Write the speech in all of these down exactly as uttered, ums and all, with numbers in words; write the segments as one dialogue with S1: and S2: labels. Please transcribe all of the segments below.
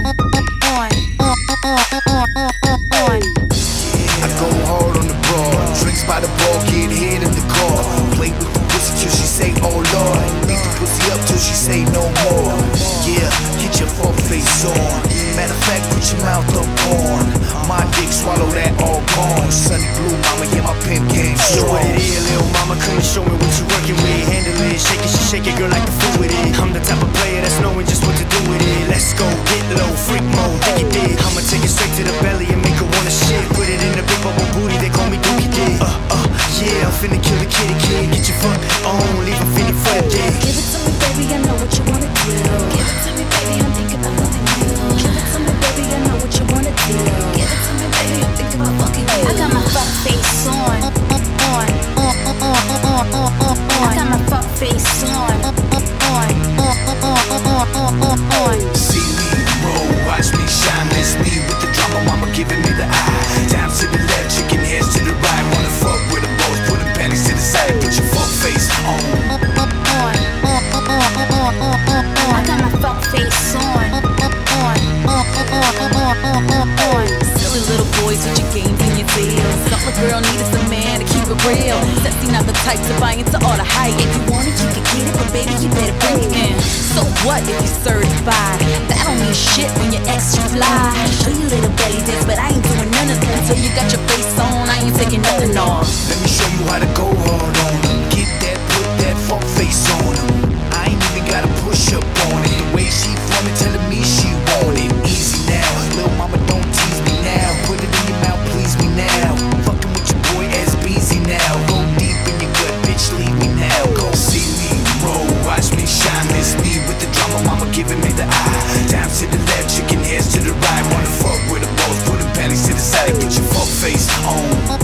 S1: I go hard on the broad, drinks by the bar, get hit in the car. Play with the pussy till she say, oh Lord. Beat the pussy up till she say no more. Yeah, get your fuck face on. Matter of fact, put your mouth up on my dick, swallow that all gone. Sunny blue, mama, yeah, my pimp game strong.
S2: What it is, little mama, come and show me what you working with. Handle it, shake it, she shake it, girl, like the fool with it. I'm the type of player that's knowing just what to do with it. Let's go, get low, freak mode, think it did. I'ma take it straight to the belly and make her wanna shit. Put it in the big bubble booty, they call me Dookie Dick. Uh, uh, yeah, I'm finna kill the kitty kid. Get your fuck on, leave her feeling for the day.
S3: Give it to me, baby, I know what you wanna do. Give it to me, baby, I'm thinking about loving you. Give it to me, baby, I know what you wanna do. Give it to me, baby, I'm thinking about fucking you. I got my fuck face on, on, on, on, on, on. I got my fuck face on, on, on, on, on.
S1: See me roll, watch me shine, miss me with the drama, mama giving me the eye. Down to the left, chicken heads to the right. Wanna fuck with them both, put them panties to the side. Put your fuck face on.
S3: I got my fuck face on, on, on.
S4: Silly little boys with your games and your deals. All a girl need is a man to keep it real. Sexy, not the type to buy into all the hype.
S3: If you want it, you can get it, but baby, you better bring it in.
S4: So what if you certified? That don't mean shit when your ex you fly.
S3: Show you little belly dance, but I ain't doing none of that.
S4: Until you got your face on, I ain't taking nothing off.
S1: Let me show you how to go hard on them. Get that, put that fuck face on them. I ain't even gotta push up on it. The way she from it, telling me she want it. Easy now, little mama, don't tease me now. Put it in your mouth, please me now. Fucking with your boy S B Z now. Go deep in your gut, bitch, leave me now. Go see me roll, watch me shine. Miss me with the drama, mama giving me the eye. Down to the left, chicken heads to the right. Wanna fuck with them both, put them panties to the side. Get your fuck face on.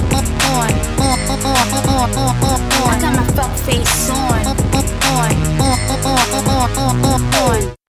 S3: I got my fuck face on, on, on.